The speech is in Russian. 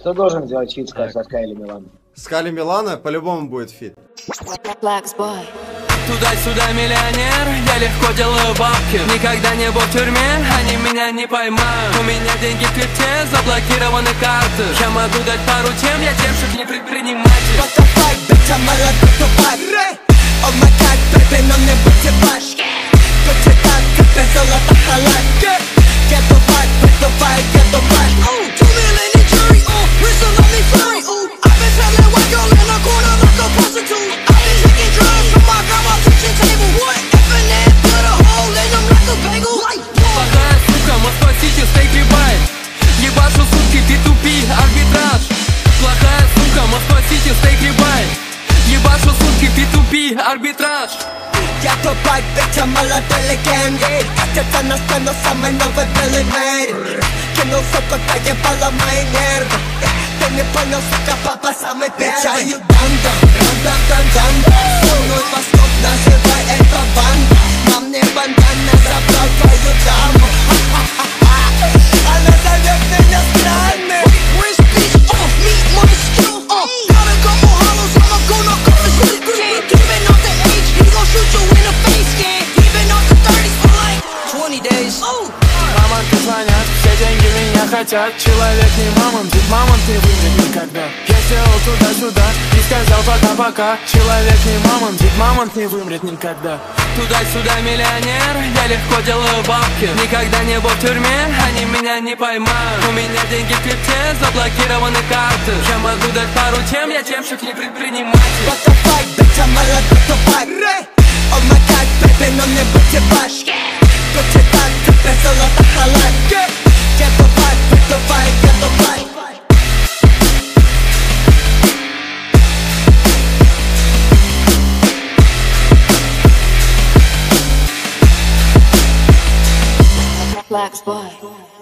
Кто должен сделать фит со Скай или Миланой? Скали Милана по-любому будет фит. Туда-сюда миллионер, я легко делаю бабки. Никогда не был в тюрьме, они меня не поймают. У меня деньги в крипте, заблокированы карты. Я могу дать пару тем, я демщик, не предприниматель. Потопай, бича, молодой тупак. О май гад, бэби, но не будьте ваш. Точно так, как без золота халат. Get the vibe, get the vibe, get the vibe. 2 million in jury, whistle on me flurry. I've been selling white girl in a corner like a prostitute. I've been taking drugs from my grandma's kitchen table. What? Effing and put a hole in them like a bagel. Плохая сука, Москва-Сити, стейк рибай. Ебашу сутки, P2P, арбитраж. Плохая сука, Москва-Сити, стейк рибай. Ебашу сутки, P2P, арбитраж. Я тупак, бича, молодой легенды. Катятся на сцену самый новый белый мэр. Кинул, сука, доебала мои нервы. Ты не понял, сука, папа самый первый. Бича, дам-дам-дам-дам. Сунуть восток, называй это банда. Нам не бандана, забрал твою даму. Она зовет меня странным. Rich bitch, meet my skill. Gotta couple hollows, I'ma go knock off his degree. Giving off the age, he gon' shoot you in the face, gang. Giving off the 30s for like 20 days. Мамонты звонят, все деньги меня хотят. Человек не мамонт, ведь мамонт не выйдет никогда. Я сделал туда-сюда и сказал пока-пока. Человек не мамонт, ведь мамонт не вымрет никогда. Туда-сюда миллионер, я легко делаю бабки. Никогда не был в тюрьме, они меня не поймают. У меня деньги в крипте, заблокированы карты. Я могу дать пару тем, я темщик, не предприниматель. Потопай, бича, молодой тупак. О май гад, бэби, но не будьте ваш. Точно так, как без золота халат. Get the vibe, get the vibe, get the vibe. Black boy.